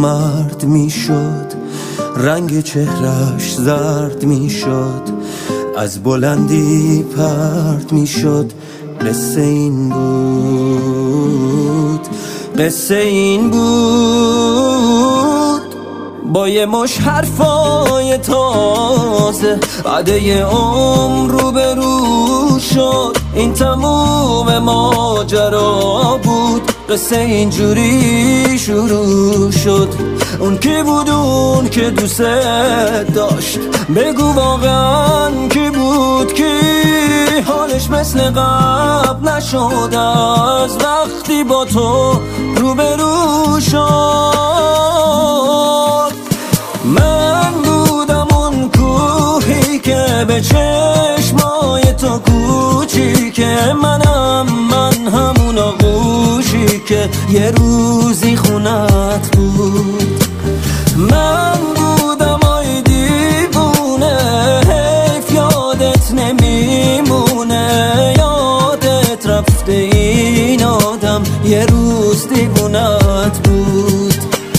مرد میشد، رنگ چهرش زرد میشد، از بلندی پرد میشد. قصه این بود، قصه این بود. با یه مش حرفای تازه عده عمر رو به رو شد. این تموم ماجرا بود، قصه اینجوری شروع شد. اون کی بود اون که دوست داشت؟ بگو واقعا کی بود؟ کی حالش مثل قبل نشد از وقتی با تو روبرو شد؟ من بودم اون کوهی که به چشمای تو کوچیکه، من همون آغوشی که یه روزی خونت بود. من بودم آی دیوونه، حیف یادت نمیمونه، یادت رفته این آدم یه روز دیوونت بود.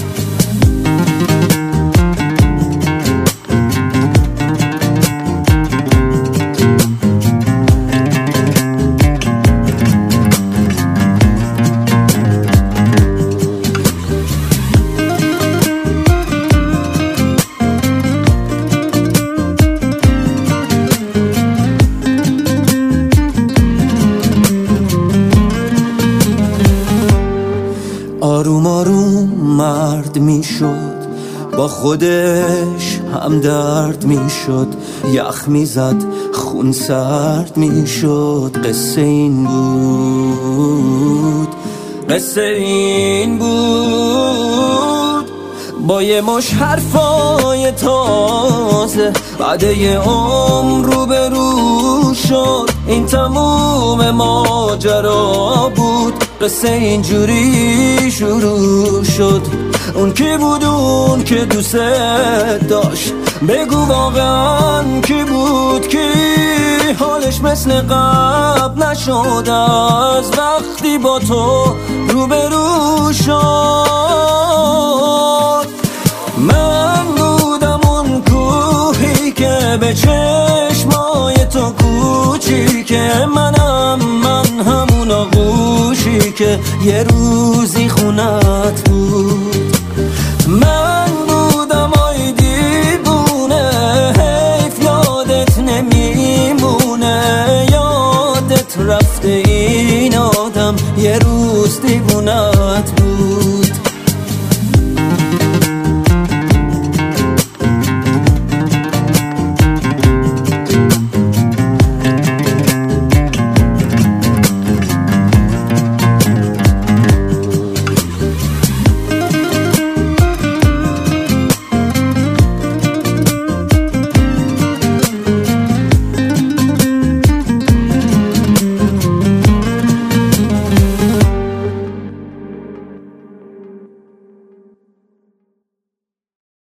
آروم آروم مرد میشد، با خودش هم درد میشد، یخ میزد خون سرد میشد. قصه این بود، قصه این بود. با یه مش حرفای تازه عده عمر رو به رو شد. این تموم ماجرا بود، قصه اینجوری شروع شد. اون کی بود اون که دوست داشت؟ بگو واقعا کی بود؟ کی حالش مثل قبل نشد از وقتی با تو روبرو شد؟ من بودم اون کوهی که به چشمای تو کوچیکه، من همون آغوشی که یه روزی خونت بود. من بودم آی دیوونه، حیف یادت نمیمونه، یادت رفته این آدم یه روز دیوونت بود.